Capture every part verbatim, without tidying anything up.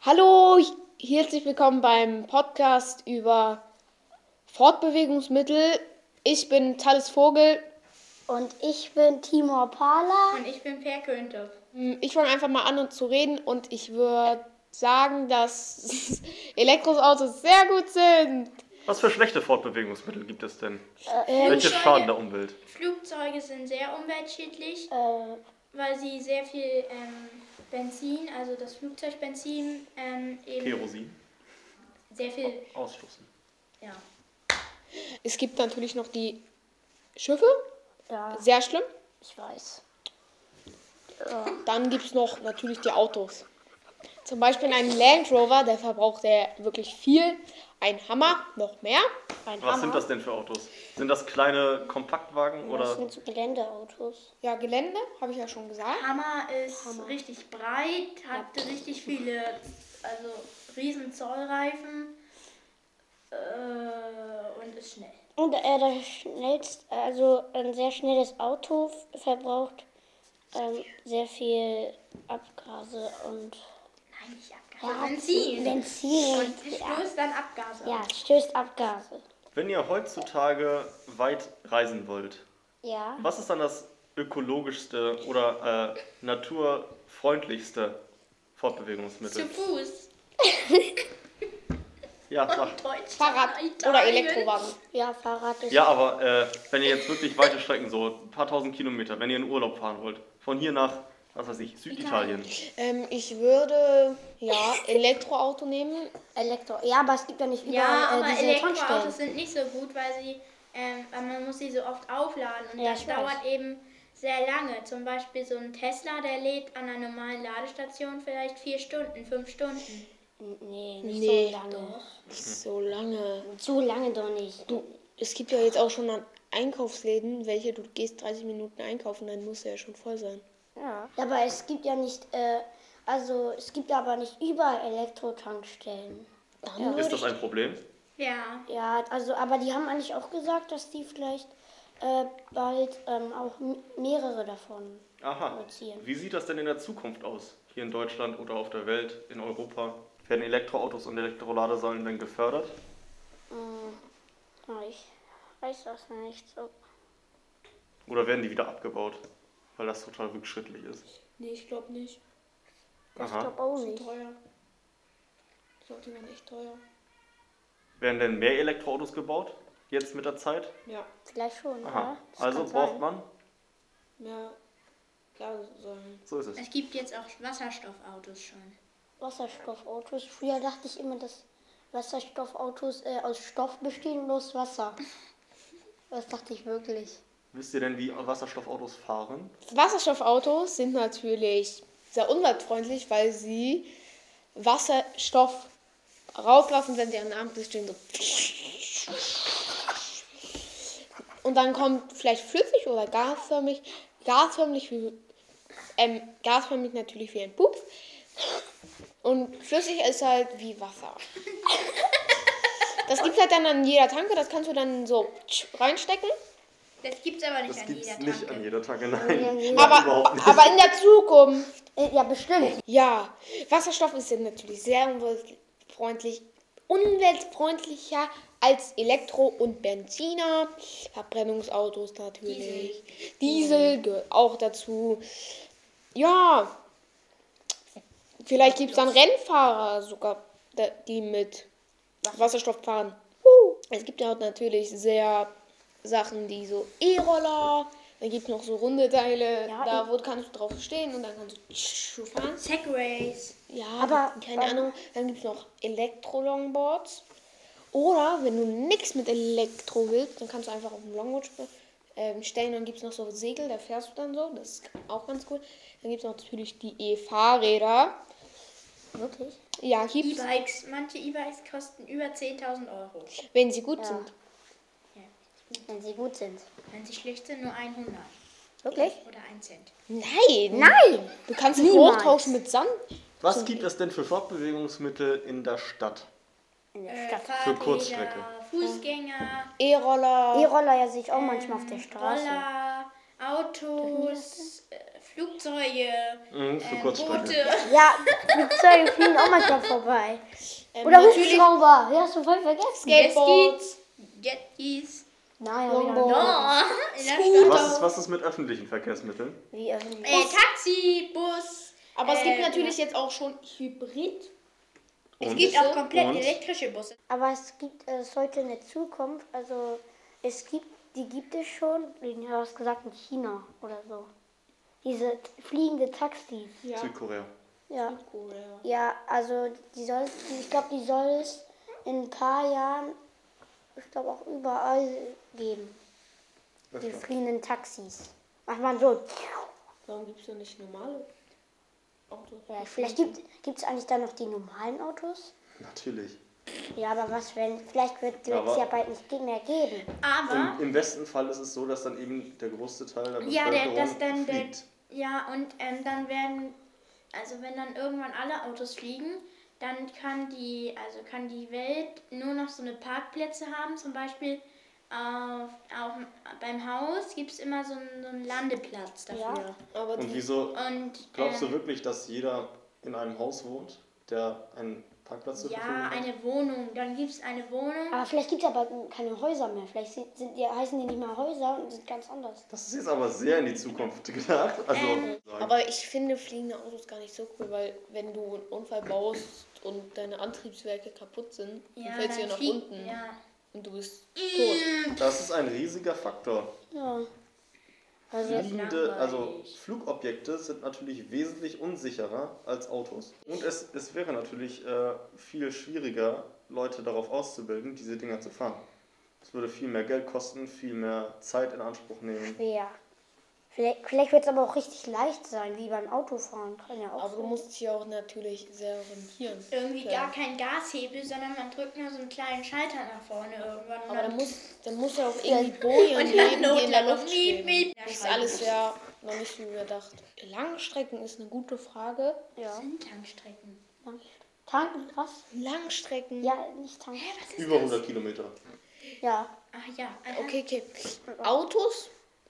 Hallo, herzlich willkommen beim Podcast über Fortbewegungsmittel. Ich bin Thales Vogel. Und ich bin Timur Pala. Und ich bin Per Könthoff. Ich fange einfach mal an, zu reden und ich würde sagen, dass Elektroautos sehr gut sind. Was für schlechte Fortbewegungsmittel gibt es denn? Äh, Welche Flugzeuge- schaden der Umwelt? Flugzeuge sind sehr umweltschädlich, äh, weil sie sehr viel ähm, Benzin, also das Flugzeugbenzin, ähm, eben Kerosin sehr viel, ausstoßen. ja. Es gibt natürlich noch die Schiffe, ja, sehr schlimm. ich weiß. Dann gibt es noch natürlich die Autos. Zum Beispiel ein Land Rover, der verbraucht ja wirklich viel. Ein Hammer, noch mehr. Ein Was Hammer. sind das denn für Autos? Sind das kleine Kompaktwagen Das oder? sind so Geländeautos. Ja, Gelände, habe ich ja schon gesagt. Hammer ist richtig breit, hat richtig viele, also riesen Zollreifen äh, und ist schnell. Und äh, das schnellst, also ein sehr schnelles Auto f- verbraucht ähm, sehr viel Abgase und Nein, nicht Abgase, Ja, Benzin. Benzin. Und es stößt dann Abgase ja, aus. stößt Abgase. Wenn ihr heutzutage weit reisen wollt, Ja. was ist dann das ökologischste oder äh, naturfreundlichste Zu Fortbewegungsmittel? Fuß. Ja, sag. Deutschland, Fahrrad oder Italien. Elektrowagen. Ja, Fahrrad ist. Ja, aber äh, wenn ihr jetzt wirklich weite Strecken, so ein paar tausend Kilometer, wenn ihr in Urlaub fahren wollt, von hier nach, was weiß ich, Süditalien. Ähm, ich würde, ja, Elektroauto nehmen. Elektro. Ja, aber es gibt ja nicht überall Ja, aber äh, diese Elektroautos Tankstellen. sind nicht so gut, weil sie, ähm, weil man muss sie so oft aufladen und Ja, das ich weiß. dauert eben sehr lange. Zum Beispiel so ein Tesla, der lädt an einer normalen Ladestation vielleicht vier Stunden, fünf Stunden. Nee, nicht Nee, so lange. Nicht so lange. So lange doch nicht. Du, es gibt ja jetzt auch schon an Einkaufsläden, welche du gehst dreißig Minuten einkaufen, dann muss er ja schon voll sein. Ja. Aber es gibt ja nicht, äh, also es gibt aber nicht überall Elektrotankstellen. Dann Ist das ein Problem? Ja, Ja, also, aber die haben eigentlich auch gesagt, dass die vielleicht äh, bald ähm, auch m- mehrere davon Aha. produzieren. Wie sieht das denn in der Zukunft aus? Hier in Deutschland oder auf der Welt, in Europa? Werden Elektroautos und Elektroladesäulen denn gefördert? Hm, ja, ich weiß das nicht so. Oder werden die wieder abgebaut? Weil das total rückschrittlich ist. Nee, ich glaube nicht. Ich Aha. glaube auch nicht. Teuer. Ich glaube, die waren echt teuer. Werden denn mehr Elektroautos gebaut? Jetzt mit der Zeit? Ja, Vielleicht schon, Aha. ja. Das Also kann braucht sein. man? mehr Ladesäulen. So ist es. es gibt jetzt auch Wasserstoffautos schon. Wasserstoffautos. Früher dachte ich immer, dass Wasserstoffautos äh, aus Stoff bestehen und aus Wasser. Das dachte ich wirklich. Wisst ihr denn, wie Wasserstoffautos fahren? Wasserstoffautos sind natürlich sehr umweltfreundlich, weil sie Wasserstoff rauslassen, wenn sie an der Ampel stehen. So. Und dann kommt vielleicht flüssig oder gasförmig. Gasförmig, wie, ähm, gasförmig natürlich wie ein Pups. Und flüssig ist halt wie Wasser. Das gibt es halt dann an jeder Tanke. Das kannst du dann so reinstecken. Das gibt es aber nicht Das an gibt jeder es nicht Tanke. an jeder Tanke, nein. Ja, Aber, überhaupt nicht. aber in der Zukunft. Äh, ja, bestimmt. Ja, Wasserstoff ist ja natürlich sehr umweltfreundlich, umweltfreundlicher als Elektro- und Benziner, Verbrennungsautos natürlich, Diesel gehört auch dazu. Ja, vielleicht gibt es dann Rennfahrer sogar, da- die mit Wasserstoff fahren. Es gibt ja auch natürlich sehr Sachen, die so E-Roller, dann gibt es noch so runde Teile, Ja, da ich- wo kannst du drauf stehen und dann kannst du fahren. Segways. Ja, Aber, keine ähm, Ahnung. Dann gibt es noch Elektro-Longboards. Oder wenn du nichts mit Elektro willst, dann kannst du einfach auf dem Longboard sp- ähm, stellen. Dann gibt es noch so Segel, da fährst du dann so. Das ist auch ganz cool. Dann gibt es noch natürlich die E-Fahrräder. Wirklich? Ja, gibt's, E-Bikes. Manche E-Bikes kosten über zehntausend Euro. wenn sie gut Ja. sind. Wenn sie gut sind. Wenn sie schlecht sind, nur hundert. Wirklich? Oder ein Cent. Nein! Nein! Du kannst sie Niemals. hochtauschen mit Sand. Was gibt es denn für Fortbewegungsmittel in der Stadt? In der Äh, Stadt. Fahrräder, Kurzstrecke. Fußgänger, E-Roller. E-Roller ja sehe ich auch manchmal auf der Straße. Roller, Autos, äh, Flugzeuge, Mhm, für äh, Kurzstrecke. Boote. Ja, Flugzeuge fliegen auch manchmal vorbei. Ähm, Oder natürlich Hubschrauber. Ja, hast du voll vergessen. Skateboards, Jetskis. Nein, Longboard. Oh, in der Stadt. Was ist, was ist mit öffentlichen Verkehrsmitteln? Wie öffentlich. Äh, Taxi, Bus. aber es gibt äh, natürlich jetzt auch schon Hybrid. Es Und? gibt auch komplett Und? elektrische Busse. Aber es gibt äh, es heute in der Zukunft, also es gibt, die gibt es schon, du hast gesagt in China oder so. Diese t- fliegende Taxis. Ja. Südkorea. Ja. Südkorea. Ja, also die soll die, ich glaube, die soll es in ein paar Jahren, ich glaube auch überall geben. Die Öfter. fliegenden Taxis. Macht man so. Warum gibt es da nicht normale Autos? Ja, vielleicht gibt es eigentlich dann noch die normalen Autos. Natürlich. Ja, aber was wenn, vielleicht wird es Aber- ja bald nicht mehr geben. Aber, Im, Im besten Fall ist es so, dass dann eben der größte Teil der ja, der, Bevölkerung das dann, der, fliegt. ja, und ähm, dann werden, also wenn dann irgendwann alle Autos fliegen, dann kann die, also kann die Welt nur noch so eine Parkplätze haben, zum Beispiel auf, auf, beim Haus gibt es immer so einen, so einen Landeplatz dafür. Aber Und die, wieso Und glaubst du ähm, wirklich, dass jeder in einem Haus wohnt, der einen Parkplatz zur Verfügung ja, hat? eine Wohnung, dann gibt es eine Wohnung. Aber vielleicht gibt es ja bald keine Häuser mehr. Vielleicht sind, sind die, heißen die nicht mehr Häuser und sind ganz anders. Das ist jetzt aber sehr in die Zukunft gedacht. Also, Ähm, sagen. aber ich finde fliegende Autos gar nicht so cool, weil wenn du einen Unfall baust und deine Antriebswerke kaputt sind, Ja, dann fällst du ja dann nach fliegt- unten Ja. und du bist tot. das ist ein riesiger Faktor. Ja. Also, Fliegende, also langweilig. Flugobjekte sind natürlich wesentlich unsicherer als Autos. Und es, es wäre natürlich äh, viel schwieriger, Leute darauf auszubilden, diese Dinger zu fahren. Es würde viel mehr Geld kosten, viel mehr Zeit in Anspruch nehmen. schwer. Vielleicht, vielleicht wird es aber auch richtig leicht sein, wie beim Autofahren. Kann ja auch Aber du sein. musst dich auch natürlich sehr orientieren. Irgendwie Ja. gar kein Gashebel, sondern man drückt nur so einen kleinen Schalter nach vorne irgendwann. Und Aber dann dann muss, dann muss ja auch irgendwie Bojen Und geben, dann die in der Notlandung. Luft Miep, schweben. miep. Das ist alles ja noch nicht so überdacht. Langstrecken ist eine gute Frage. Ja. sind Tankstrecken. Tanken, was? Langstrecken? Ja, nicht tanken. Was ist Über das? hundert Kilometer. Ja. Ach ja, aha. Okay, okay. Autos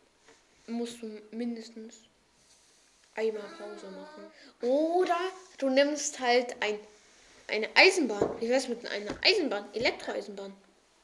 musst du mindestens einmal Pause machen. Oder du nimmst halt ein, eine Eisenbahn. Wie wär's mit einer Eisenbahn? Elektroeisenbahn.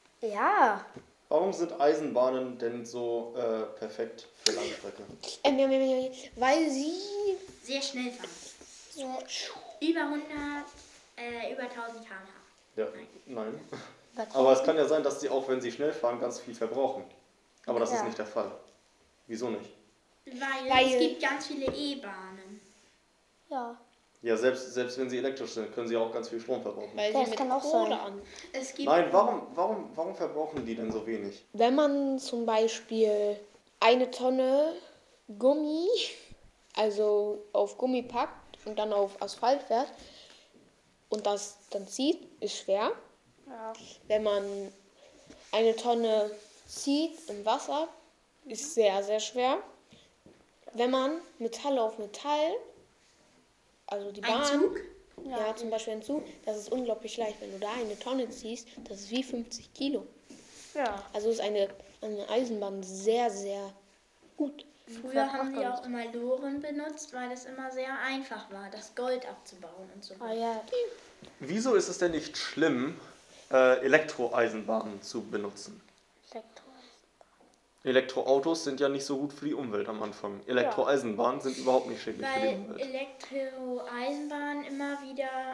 Ja. Warum sind Eisenbahnen denn so äh, perfekt für Langstrecke? Ähm, ja, ja, ja, ja, weil sie... Sehr schnell fahren. Über hundert, äh, über tausend Kilometer pro Stunde. Ja, nein. Aber es kann ja sein, dass sie auch, wenn sie schnell fahren, ganz viel verbrauchen. Aber das ist Ja. nicht der Fall. Wieso nicht? Weil, Weil- es gibt ganz viele E-Bahnen. Ja. Ja, selbst, selbst wenn sie elektrisch sind, können sie auch ganz viel Strom verbrauchen. Weil Ja, sie das mit kann auch Kohle sein. an. Es gibt Nein, warum, warum, warum verbrauchen die denn so wenig? Wenn man zum Beispiel eine Tonne Gummi, also auf Gummi packt und dann auf Asphalt fährt und das dann zieht, ist schwer. Ja. Wenn man eine Tonne zieht im Wasser, ist sehr, sehr schwer. Wenn man Metall auf Metall, also die ein Bahn, Zug. ja, zum Beispiel ein Zug, das ist unglaublich leicht. Wenn du da eine Tonne ziehst, das ist wie fünfzig Kilo. Ja. Also ist eine, eine Eisenbahn sehr, sehr gut. Früher haben die auch immer Loren benutzt, weil es immer sehr einfach war, das Gold abzubauen und so. Ah ja. Wieso ist es denn nicht schlimm, äh, Elektroeisenbahnen zu benutzen? Elektro. Elektroautos sind ja nicht so gut für die Umwelt am Anfang. Elektroeisenbahnen sind überhaupt nicht schädlich für die Weil Umwelt. Elektroeisenbahnen immer wieder,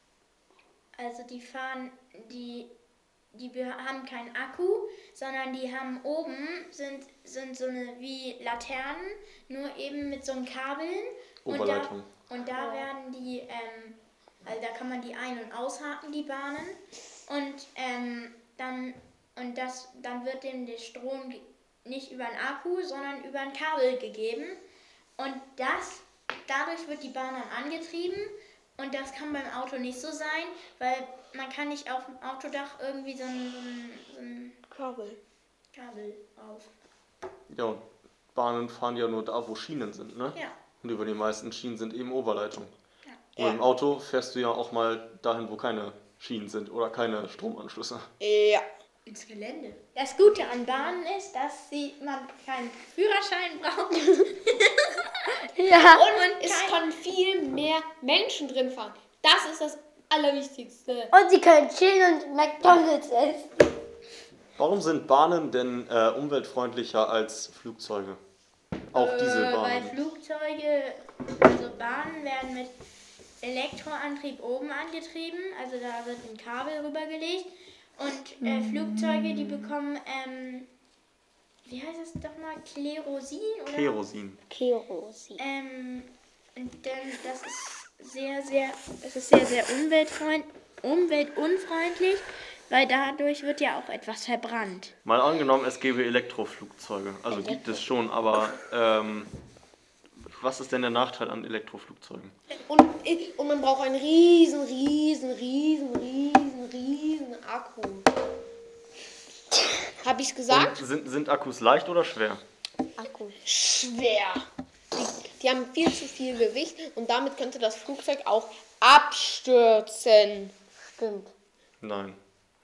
also die fahren, die, die be- haben keinen Akku, sondern die haben oben, sind, sind so eine wie Laternen, nur eben mit so einem Kabeln. Oberleitung. Und da, und da werden die, ähm, also da kann man die ein- und aushaken, die Bahnen. Und ähm, dann, und das, dann wird dem der Strom ge- nicht über einen Akku, sondern über ein Kabel gegeben. Und das, dadurch wird die Bahn dann angetrieben. Und das kann beim Auto nicht so sein, weil man kann nicht auf dem Autodach irgendwie so ein, so ein, so ein Kabel. Kabel auf. Ja, und Bahnen fahren ja nur da, wo Schienen sind, ne? Ja. Und über die meisten Schienen sind eben Oberleitung. Ja. Und im Auto fährst du ja auch mal dahin, wo keine Schienen sind oder keine Stromanschlüsse. Ja. ins Gelände. Das Gute an Bahnen ist, dass sie, man keinen Führerschein braucht. Ja. Und man, es können viel mehr Menschen drin fahren. Das ist das Allerwichtigste. Und sie können chillen und McDonalds essen. Warum sind Bahnen denn äh, umweltfreundlicher als Flugzeuge? Auch Äh, Dieselbahnen. Weil Flugzeuge, also Bahnen werden mit Elektroantrieb oben angetrieben, also da wird ein Kabel rübergelegt. Und äh, Flugzeuge, die bekommen, ähm, wie heißt das doch mal, Kerosin? Oder? Kerosin. Kerosin. Ähm, und dann, das ist sehr, sehr, es ist sehr, sehr umweltfreund, umweltunfreundlich, weil dadurch wird ja auch etwas verbrannt. Mal angenommen, es gäbe Elektroflugzeuge. Also gibt es schon, aber ähm, was ist denn der Nachteil an Elektroflugzeugen? Und, und man braucht einen riesen, riesen, riesen, riesen, riesen Akku. Hab ich's gesagt? Und sind, sind Akkus leicht oder schwer? Akku. Schwer. Die, die haben viel zu viel Gewicht und damit könnte das Flugzeug auch abstürzen. Stimmt. Nein.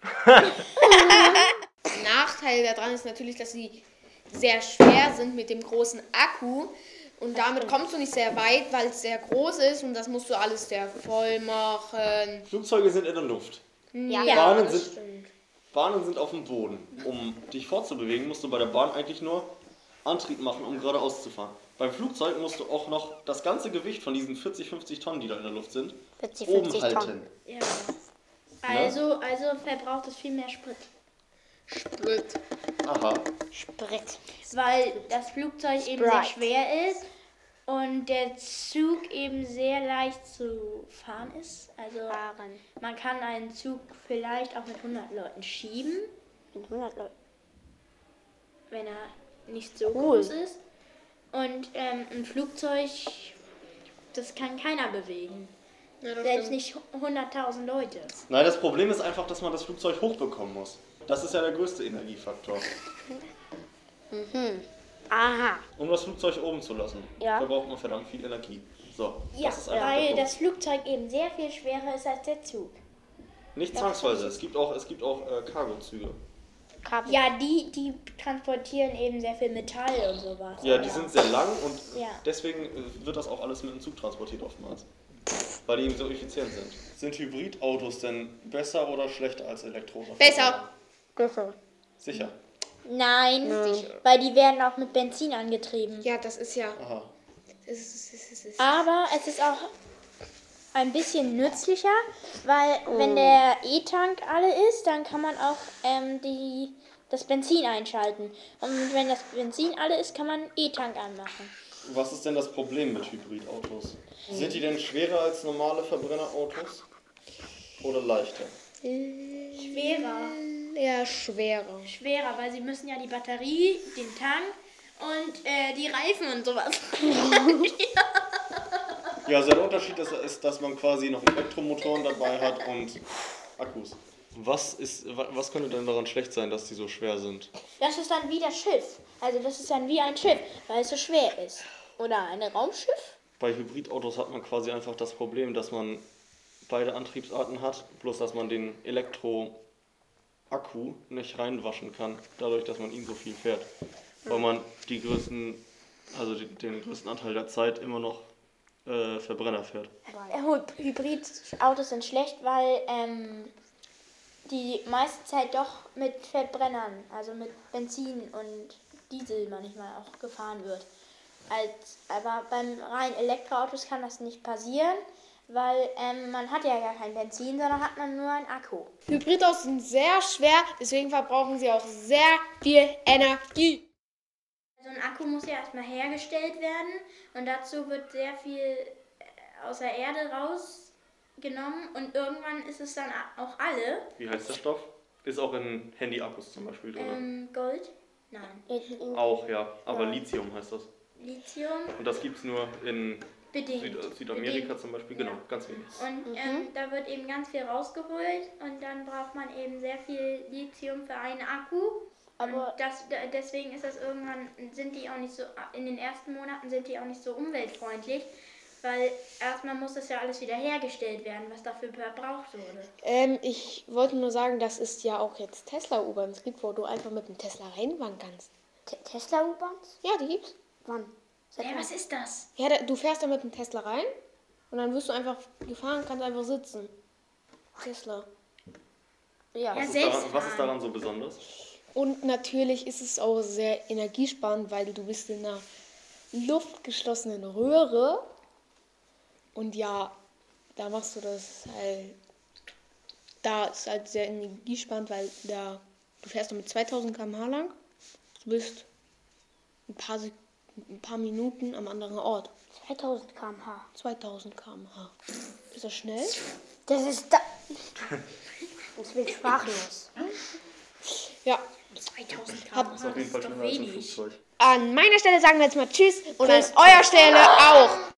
Nachteil daran ist natürlich, dass sie sehr schwer sind mit dem großen Akku. Und damit kommst du nicht sehr weit, weil es sehr groß ist und das musst du alles sehr voll machen. Flugzeuge sind in der Luft. Ja. Bahnen das sind- stimmt. Bahnen sind auf dem Boden. Um dich fortzubewegen, musst du bei der Bahn eigentlich nur Antrieb machen, um geradeaus zu fahren. Beim Flugzeug musst du auch noch das ganze Gewicht von diesen vierzig, fünfzig Tonnen, die da in der Luft sind, vierzig, oben fünfzig halten. Tonnen. Ja. Also, also verbraucht es viel mehr Sprit. Sprit. Aha. Sprit. Weil das Flugzeug eben sehr Sprite. schwer ist und der Zug eben sehr leicht zu fahren ist. Also Fahren. man kann einen Zug vielleicht auch mit hundert Leuten schieben, Mit hundert Leuten. wenn er nicht so Cool. groß ist. Und ähm, ein Flugzeug, das kann keiner bewegen. Ja, das Selbst stimmt. nicht hunderttausend Leute. Nein, das Problem ist einfach, dass man das Flugzeug hochbekommen muss. Das ist ja der größte Energiefaktor. Aha. Um das Flugzeug oben zu lassen, Ja. verbraucht man verdammt viel Energie. So, Ja, das ist einfach der weil Punkt. das Flugzeug eben sehr viel schwerer ist als der Zug. Nicht zwangsweise, es gibt auch, es gibt auch äh, Cargozüge. Kabel. Ja, die, die transportieren eben sehr viel Metall und sowas. Ja, die sind sehr lang und Ja. deswegen äh, wird das auch alles mit dem Zug transportiert oftmals. Weil die eben so effizient sind. Sind Hybridautos denn besser oder schlechter als Elektro? Besser. Besser. Sicher. Nein, weil die werden auch mit Benzin angetrieben. Ja, das ist ja. Aha. Das ist, das ist, das ist. Aber es ist auch ein bisschen nützlicher, weil wenn der E-Tank alle ist, dann kann man auch ähm, die, das Benzin einschalten. Und wenn das Benzin alle ist, kann man einen E-Tank anmachen. Was ist denn das Problem mit Hybridautos? Sind die denn schwerer als normale Verbrennerautos? Oder leichter? Schwerer. Ja, schwerer. Schwerer, weil sie müssen ja die Batterie, den Tank und äh, die Reifen und sowas. Ja, also der Unterschied ist, ist, dass man quasi noch Elektromotoren dabei hat und Akkus. Was, ist, was könnte denn daran schlecht sein, dass die so schwer sind? Das ist dann wie das Schiff. Also das ist dann wie ein Schiff, weil es so schwer ist. Oder ein Raumschiff? Bei Hybridautos hat man quasi einfach das Problem, dass man beide Antriebsarten hat, bloß dass man den Elektroakku nicht reinwaschen kann, dadurch, dass man ihn so viel fährt. Weil man die größten, also die, den größten Anteil der Zeit immer noch äh, Verbrenner fährt. Äh, Hybridautos sind schlecht, weil ähm, die meiste Zeit doch mit Verbrennern, also mit Benzin und Diesel manchmal auch gefahren wird. Als, aber beim reinen Elektroautos kann das nicht passieren, weil ähm, man hat ja gar kein Benzin, sondern hat man nur einen Akku. Hybridautos sind sehr schwer, deswegen verbrauchen sie auch sehr viel Energie. So ein Akku muss ja erstmal hergestellt werden und dazu wird sehr viel äh, aus der Erde rausgenommen und irgendwann ist es dann a- auch alle. Wie heißt der Stoff? Ist auch in Handy-Akkus zum Beispiel drin. Ähm, Gold? Nein. Auch, ja. Aber Lithium heißt das. Lithium? Und das gibt es nur in Bedingt. Süd Südamerika Bedingt. zum Beispiel. Ja. Genau, ganz wenig. Und ähm, da wird eben ganz viel rausgeholt und dann braucht man eben sehr viel Lithium für einen Akku. Aber- und das, da- deswegen ist das irgendwann, sind die auch nicht so, in den ersten Monaten sind die auch nicht so umweltfreundlich, weil erstmal muss das ja alles wieder hergestellt werden, was dafür verbraucht wurde. Ähm, ich wollte nur sagen, dass es ja auch jetzt Tesla-U-Bahns gibt, wo du einfach mit dem Tesla reinfahren kannst. Te- Tesla-U-Bahns? Ja, die gibt's. Wann? Seit Hey, wann? was ist das? Ja, da, du fährst dann mit dem Tesla rein und dann wirst du einfach gefahren und kannst einfach sitzen. Tesla. Ja. Ja, Was ist, selbst daran, was ist fahren. daran so besonders? Und natürlich ist es auch sehr energiesparend, weil du bist in einer luftgeschlossenen Röhre. Und ja, da machst du das halt. Da ist halt sehr energiesparend, weil da du fährst mit zweitausend Kilometer pro Stunde lang. Du bist ein paar, Sek- ein paar Minuten am anderen Ort. zweitausend Kilometer pro Stunde. zweitausend Kilometer pro Stunde. Ist das schnell? Das ist da. Ich bin sprachlos. Ja. zweitausend Hab- Das ist auf jeden Fall schneller als ein Flugzeug. An meiner Stelle sagen wir jetzt mal Tschüss und an eurer Stelle auch.